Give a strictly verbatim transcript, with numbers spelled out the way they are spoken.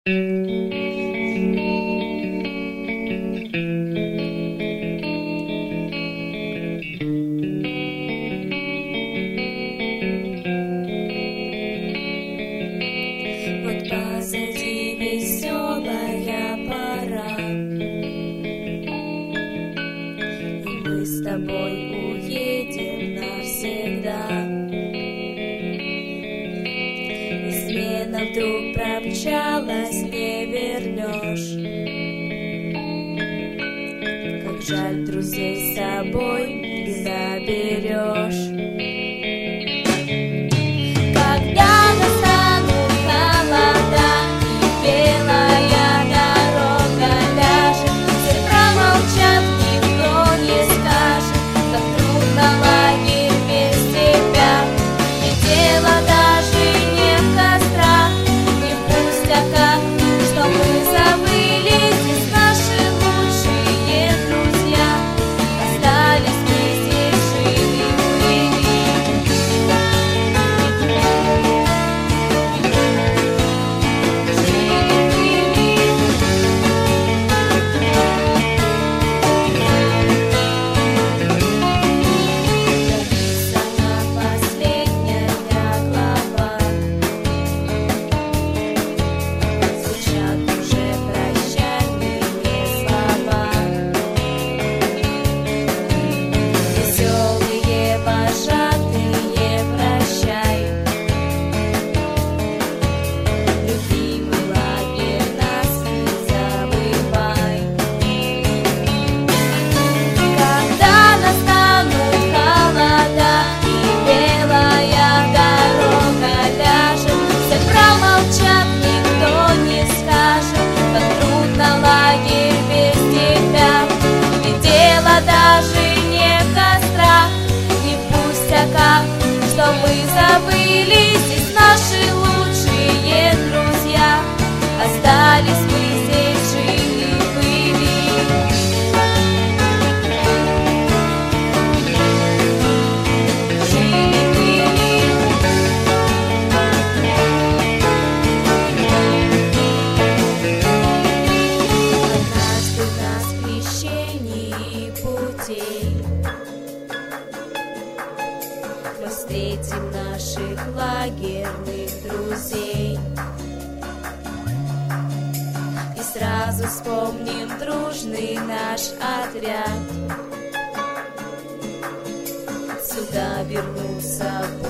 Вот позади веселая пора, и мы с тобой уедем навсегда. И смена вдруг промчалась, не вернешь. Как жаль, друзей с собой не заберешь. Что мы забыли, здесь наши лучшие друзья. Остались мы здесь, жили-были. Жили-были. Однажды на скрещении путей мы встретим наших лагерных друзей и сразу вспомним дружный наш отряд. Сюда вернулся